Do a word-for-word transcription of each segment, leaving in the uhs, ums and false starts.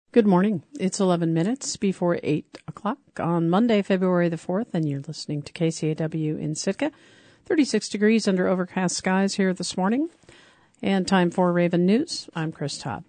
Good morning. It's eleven minutes before eight o'clock on Monday, February the fourth, and you're listening to K C A W in Sitka. thirty-six degrees under overcast skies here this morning. And time for Raven News. I'm Chris Todd.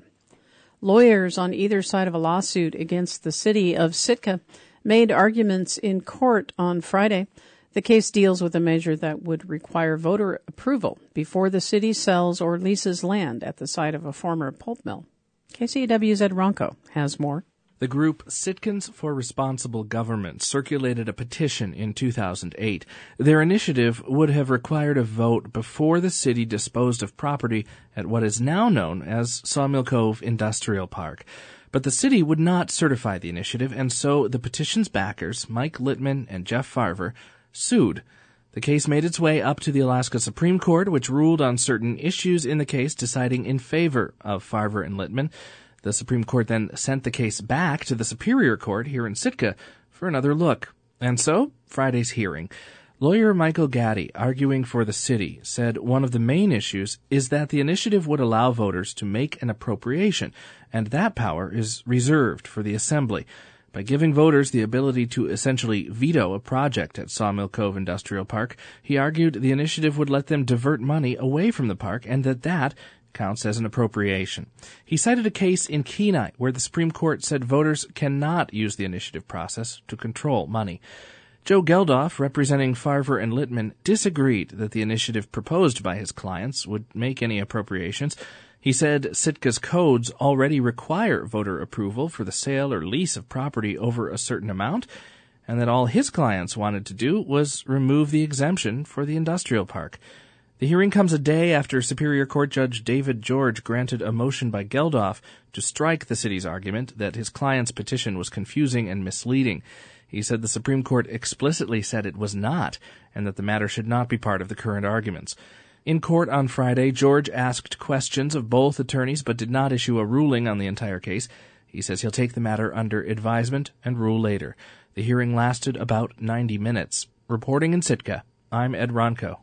Lawyers on either side of a lawsuit against the city of Sitka made arguments in court on Friday. The case deals with a measure that would require voter approval before the city sells or leases land at the site of a former pulp mill. K C A W's Ed Ronco has more. The group Sitkans for Responsible Government circulated a petition in two thousand eight. Their initiative would have required a vote before the city disposed of property at what is now known as Sawmill Cove Industrial Park. But the city would not certify the initiative, and so the petition's backers, Mike Littman and Jeff Farver, sued. The case made its way up to the Alaska Supreme Court, which ruled on certain issues in the case, deciding in favor of Farver and Littman. The Supreme Court then sent the case back to the Superior Court here in Sitka for another look. And so, Friday's hearing. Lawyer Michael Gaddy, arguing for the city, said one of the main issues is that the initiative would allow voters to make an appropriation, and that power is reserved for the Assembly. By giving voters the ability to essentially veto a project at Sawmill Cove Industrial Park, he argued the initiative would let them divert money away from the park and that that counts as an appropriation. He cited a case in Kenai where the Supreme Court said voters cannot use the initiative process to control money. Joe Geldof, representing Farver and Littman, disagreed that the initiative proposed by his clients would make any appropriations. He said Sitka's codes already require voter approval for the sale or lease of property over a certain amount, and that all his clients wanted to do was remove the exemption for the industrial park. The hearing comes a day after Superior Court Judge David George granted a motion by Geldof to strike the city's argument that his client's petition was confusing and misleading. He said the Supreme Court explicitly said it was not, and that the matter should not be part of the current arguments. In court on Friday, George asked questions of both attorneys but did not issue a ruling on the entire case. He says he'll take the matter under advisement and rule later. The hearing lasted about ninety minutes. Reporting in Sitka, I'm Ed Ronco.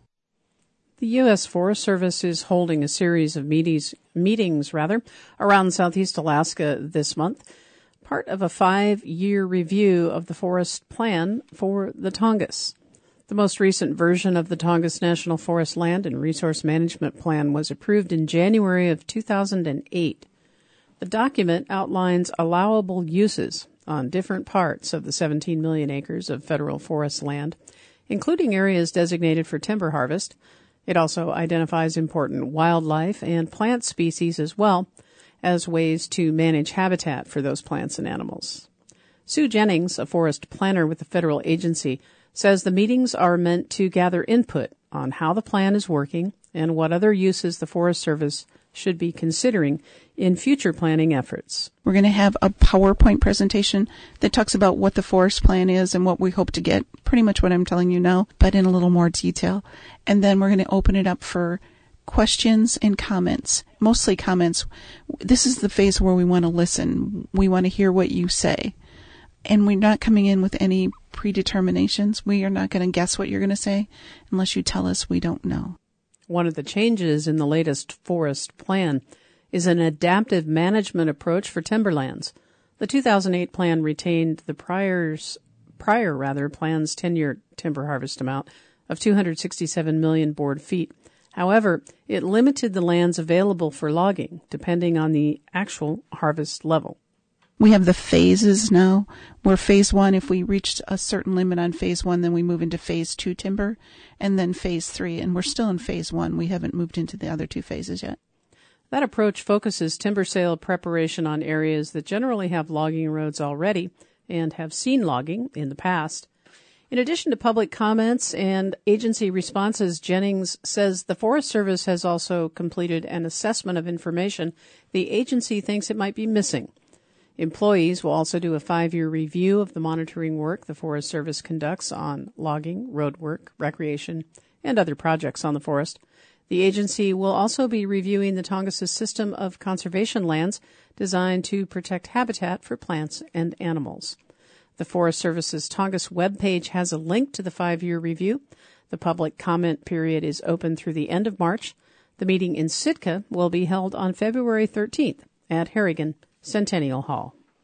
The U S Forest Service is holding a series of meetings, meetings rather, around southeast Alaska this month, part of a five-year review of the forest plan for the Tongass. The most recent version of the Tongass National Forest Land and Resource Management Plan was approved in January of two thousand eight. The document outlines allowable uses on different parts of the seventeen million acres of federal forest land, including areas designated for timber harvest. It also identifies important wildlife and plant species as well as ways to manage habitat for those plants and animals. Sue Jennings, a forest planner with the federal agency, says the meetings are meant to gather input on how the plan is working and what other uses the Forest Service should be considering in future planning efforts. We're going to have a PowerPoint presentation that talks about what the forest plan is and what we hope to get, pretty much what I'm telling you now, but in a little more detail. And then we're going to open it up for questions and comments, mostly comments. This is the phase where we want to listen. We want to hear what you say. And we're not coming in with any predeterminations. We are not going to guess what you're going to say unless you tell us we don't know. One of the changes in the latest forest plan is an adaptive management approach for timberlands. The two thousand eight plan retained the prior's, prior rather plan's ten-year timber harvest amount of two hundred sixty-seven million board feet. However, it limited the lands available for logging depending on the actual harvest level. We have the phases now, where phase one, if we reached a certain limit on phase one, then we move into phase two timber, and then phase three, and we're still in phase one. We haven't moved into the other two phases yet. That approach focuses timber sale preparation on areas that generally have logging roads already and have seen logging in the past. In addition to public comments and agency responses, Jennings says the Forest Service has also completed an assessment of information the agency thinks it might be missing. Employees will also do a five-year review of the monitoring work the Forest Service conducts on logging, road work, recreation, and other projects on the forest. The agency will also be reviewing the Tongass' system of conservation lands designed to protect habitat for plants and animals. The Forest Service's Tongass webpage has a link to the five-year review. The public comment period is open through the end of March. The meeting in Sitka will be held on February thirteenth at Harrigan Centennial Hall.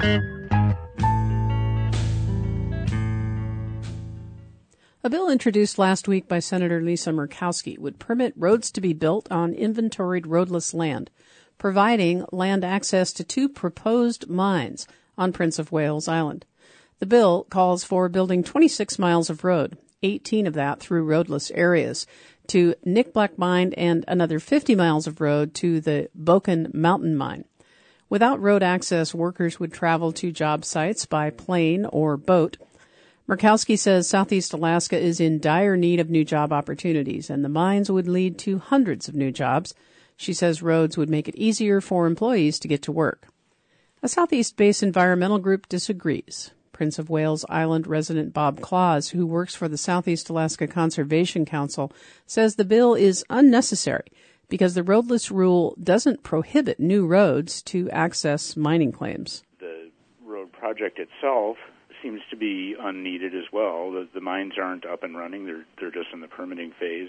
A bill introduced last week by Senator Lisa Murkowski would permit roads to be built on inventoried roadless land, providing land access to two proposed mines on Prince of Wales Island. The bill calls for building twenty-six miles of road, eighteen of that through roadless areas, to Nick Black Mine and another fifty miles of road to the Boken Mountain Mine. Without road access, workers would travel to job sites by plane or boat. Murkowski says Southeast Alaska is in dire need of new job opportunities, and the mines would lead to hundreds of new jobs. She says roads would make it easier for employees to get to work. A Southeast-based environmental group disagrees. Prince of Wales Island resident Bob Claus, who works for the Southeast Alaska Conservation Council, says the bill is unnecessary because the roadless rule doesn't prohibit new roads to access mining claims. The road project itself seems to be unneeded as well. The, the mines aren't up and running. They're they're just in the permitting phase.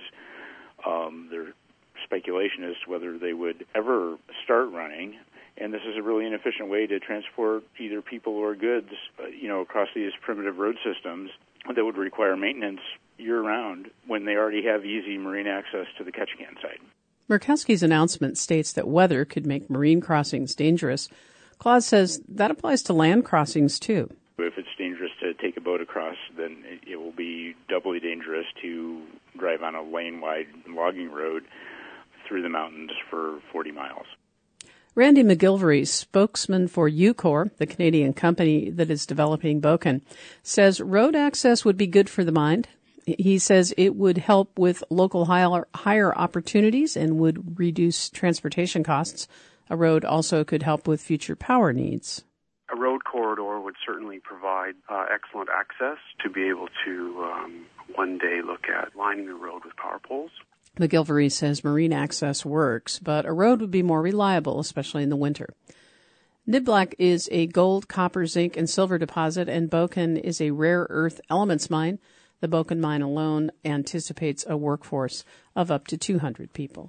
Um, there's speculation as to whether they would ever start running. And this is a really inefficient way to transport either people or goods, uh, you know, across these primitive road systems that would require maintenance year-round when they already have easy marine access to the Ketchikan site. Murkowski's announcement states that weather could make marine crossings dangerous. Claus says that applies to land crossings, too. If it's dangerous to take a boat across, then it will be doubly dangerous to drive on a lane-wide logging road through the mountains for forty miles. Randy McGilvery, spokesman for Ucor, the Canadian company that is developing Boken, says road access would be good for the mine. He says it would help with local hire, hire opportunities and would reduce transportation costs. A road also could help with future power needs. A road corridor would certainly provide uh, excellent access to be able to um, one day look at lining the road with power poles. McGilvery says marine access works, but a road would be more reliable, especially in the winter. Niblack is a gold, copper, zinc, and silver deposit, and Boken is a rare earth elements mine. The Boken mine alone anticipates a workforce of up to two hundred people.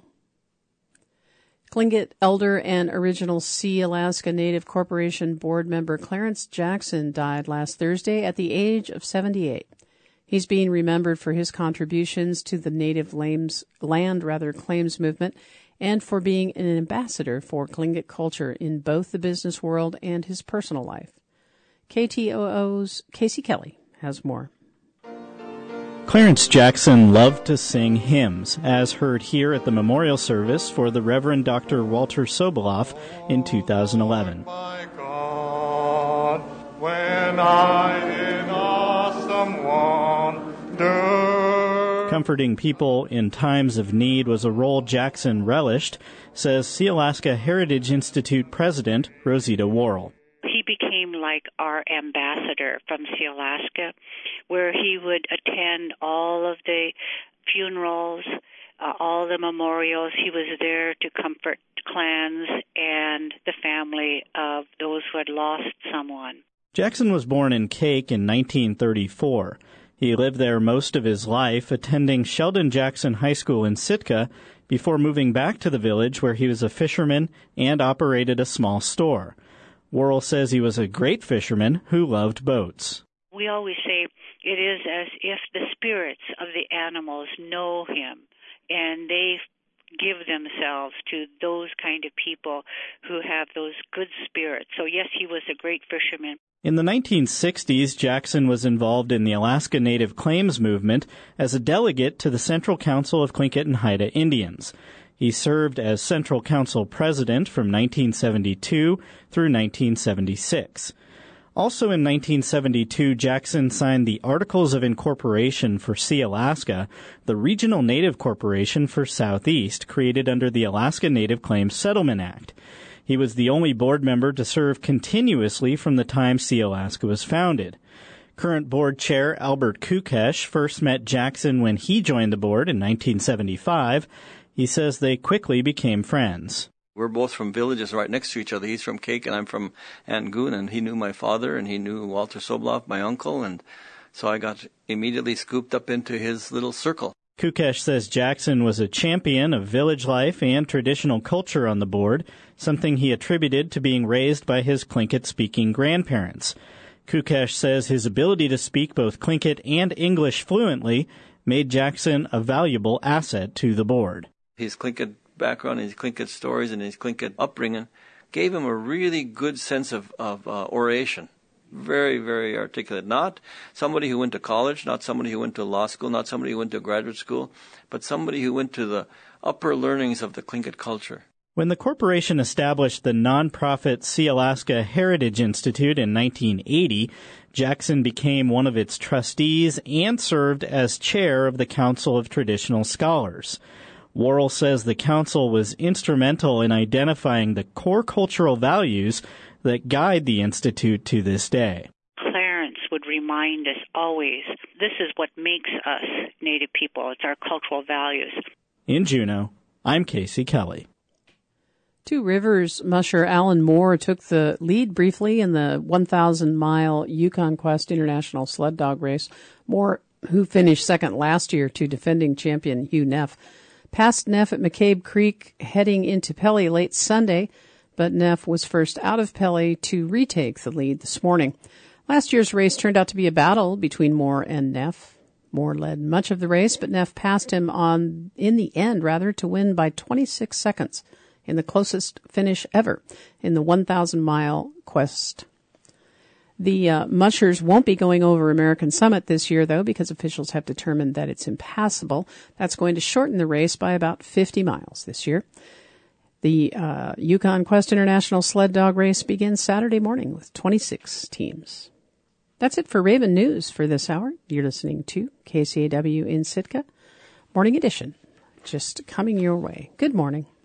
Tlingit elder and original Sealaska Native Corporation board member Clarence Jackson died last Thursday at the age of seventy-eight. He's being remembered for his contributions to the Native Lames, land rather claims movement and for being an ambassador for Tlingit culture in both the business world and his personal life. K T O O's Casey Kelly has more. Clarence Jackson loved to sing hymns, as heard here at the memorial service for the Reverend Doctor Walter Soboleff in two thousand eleven. My God, when I in awesome wonder. Comforting people in times of need was a role Jackson relished, says Sealaska Heritage Institute President Rosita Worrell. He became like our ambassador from Sealaska, where he would attend all of the funerals, uh, all the memorials. He was there to comfort clans and the family of those who had lost someone. Jackson was born in Cake in nineteen thirty-four. He lived there most of his life, attending Sheldon Jackson High School in Sitka before moving back to the village where he was a fisherman and operated a small store. Worrell says he was a great fisherman who loved boats. We always say it is as if the spirits of the animals know him, and they give themselves to those kind of people who have those good spirits. So yes, he was a great fisherman. In the nineteen sixties, Jackson was involved in the Alaska Native Claims movement as a delegate to the Central Council of Tlingit and Haida Indians. He served as Central Council president from nineteen seventy-two through nineteen seventy-six. Also in nineteen seventy-two, Jackson signed the Articles of Incorporation for Sealaska, the regional native corporation for Southeast created under the Alaska Native Claims Settlement Act. He was the only board member to serve continuously from the time Sealaska was founded. Current board chair Albert Kukesh first met Jackson when he joined the board in nineteen seventy-five. He says they quickly became friends. We're both from villages right next to each other. He's from Cake and I'm from Angoon, and he knew my father and he knew Walter Soboleff, my uncle, and so I got immediately scooped up into his little circle. Kukesh says Jackson was a champion of village life and traditional culture on the board, something he attributed to being raised by his Tlingit-speaking grandparents. Kukesh says his ability to speak both Tlingit and English fluently made Jackson a valuable asset to the board. His Tlingit background, his Tlingit stories, and his Tlingit upbringing gave him a really good sense of, of uh, oration. Very, very articulate. Not somebody who went to college, not somebody who went to law school, not somebody who went to graduate school, but somebody who went to the upper learnings of the Tlingit culture. When the corporation established the nonprofit Sealaska Heritage Institute in nineteen eighty, Jackson became one of its trustees and served as chair of the Council of Traditional Scholars. Worrell says the council was instrumental in identifying the core cultural values that guide the Institute to this day. Clarence would remind us always, this is what makes us Native people. It's our cultural values. In Juneau, I'm Casey Kelly. Two Rivers musher Alan Moore took the lead briefly in the one thousand mile Yukon Quest International Sled Dog Race. Moore, who finished second last year to defending champion Hugh Neff, passed Neff at McCabe Creek heading into Pelly late Sunday, but Neff was first out of Pelly to retake the lead this morning. Last year's race turned out to be a battle between Moore and Neff. Moore led much of the race, but Neff passed him on in the end, rather, to win by twenty-six seconds in the closest finish ever in the one thousand mile quest. The uh, mushers won't be going over American Summit this year, though, because officials have determined that it's impassable. That's going to shorten the race by about fifty miles this year. The uh, Yukon Quest International Sled Dog Race begins Saturday morning with twenty-six teams. That's it for Raven News for this hour. You're listening to K C A W in Sitka. Morning edition, just coming your way. Good morning.